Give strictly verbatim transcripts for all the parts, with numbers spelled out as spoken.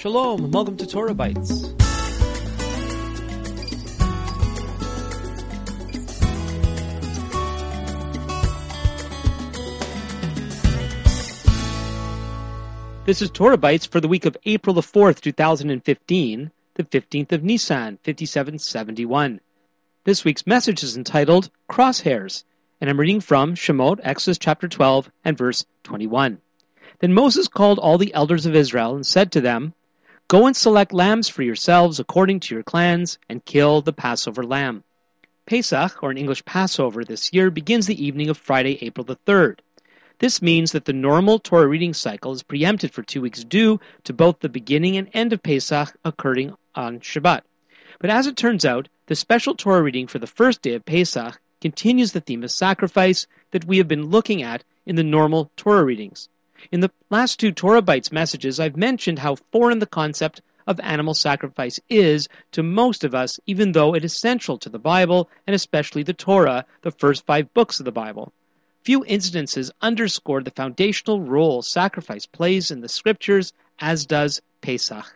Shalom, and welcome to Torah Bites. This is Torah Bites for the week of April the fourth, two thousand fifteen, the fifteenth of Nisan, fifty-seven seventy-one. This week's message is entitled Crosshairs, and I'm reading from Shemot, Exodus chapter twelve, and verse twenty-one. Then Moses called all the elders of Israel and said to them, Go and select lambs for yourselves according to your clans, and kill the Passover lamb. Pesach, or in English Passover this year, begins the evening of Friday, April the third. This means that the normal Torah reading cycle is preempted for two weeks due to both the beginning and end of Pesach occurring on Shabbat. But as it turns out, the special Torah reading for the first day of Pesach continues the theme of sacrifice that we have been looking at in the normal Torah readings. In the last two Torah Bites messages, I've mentioned how foreign the concept of animal sacrifice is to most of us, even though it is central to the Bible, and especially the Torah, the first five books of the Bible. Few incidences underscore the foundational role sacrifice plays in the scriptures, as does Pesach.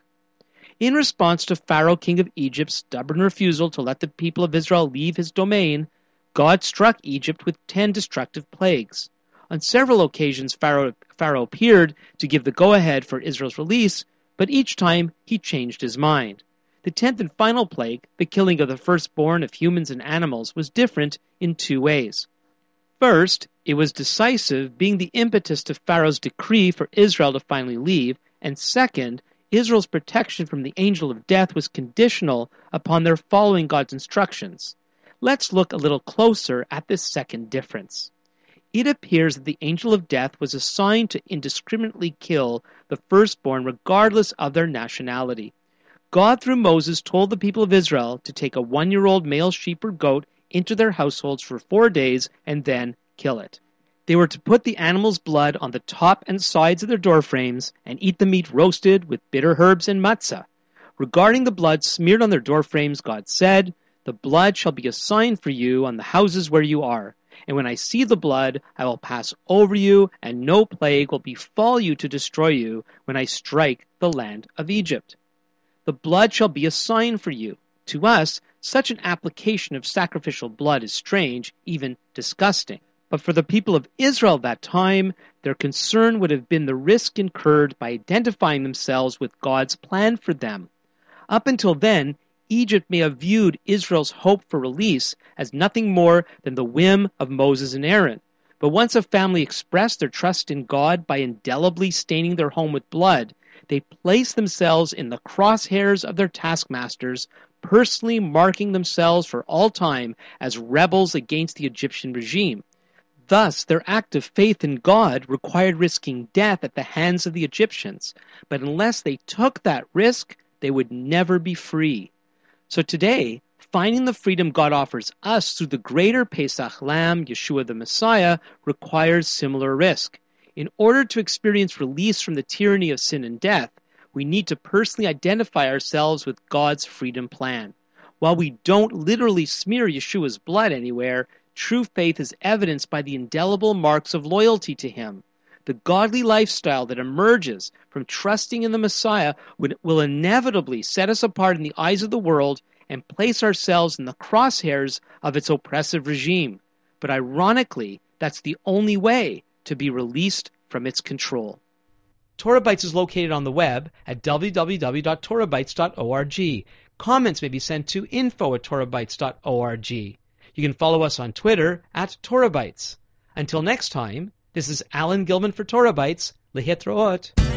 In response to Pharaoh, king of Egypt's stubborn refusal to let the people of Israel leave his domain, God struck Egypt with ten destructive plagues. On several occasions, Pharaoh, Pharaoh appeared to give the go-ahead for Israel's release, but each time he changed his mind. The tenth and final plague, the killing of the firstborn of humans and animals, was different in two ways. First, it was decisive, being the impetus to Pharaoh's decree for Israel to finally leave, and second, Israel's protection from the angel of death was conditional upon their following God's instructions. Let's look a little closer at this second difference. It appears that the angel of death was assigned to indiscriminately kill the firstborn regardless of their nationality. God, through Moses, told the people of Israel to take a one-year-old male sheep or goat into their households for four days and then kill it. They were to put the animal's blood on the top and sides of their doorframes and eat the meat roasted with bitter herbs and matzah. Regarding the blood smeared on their doorframes, God said, The blood shall be a sign for you on the houses where you are. And when I see the blood, I will pass over you, and no plague will befall you to destroy you when I strike the land of Egypt. The blood shall be a sign for you. To us, such an application of sacrificial blood is strange, even disgusting. But for the people of Israel at that time, their concern would have been the risk incurred by identifying themselves with God's plan for them. Up until then, Egypt may have viewed Israel's hope for release as nothing more than the whim of Moses and Aaron. But once a family expressed their trust in God by indelibly staining their home with blood, they placed themselves in the crosshairs of their taskmasters, personally marking themselves for all time as rebels against the Egyptian regime. Thus, their act of faith in God required risking death at the hands of the Egyptians. But unless they took that risk, they would never be free. So today, finding the freedom God offers us through the greater Pesach Lamb, Yeshua the Messiah, requires similar risk. In order to experience release from the tyranny of sin and death, we need to personally identify ourselves with God's freedom plan. While we don't literally smear Yeshua's blood anywhere, true faith is evidenced by the indelible marks of loyalty to Him. The godly lifestyle that emerges from trusting in the Messiah will inevitably set us apart in the eyes of the world and place ourselves in the crosshairs of its oppressive regime. But ironically, that's the only way to be released from its control. Torah Bites is located on the web at w w w dot torah bites dot org. Comments may be sent to info at torah bites dot org. You can follow us on Twitter at Torah Bites. Until next time, this is Alan Gilman for Torah Bites. Lehitraot.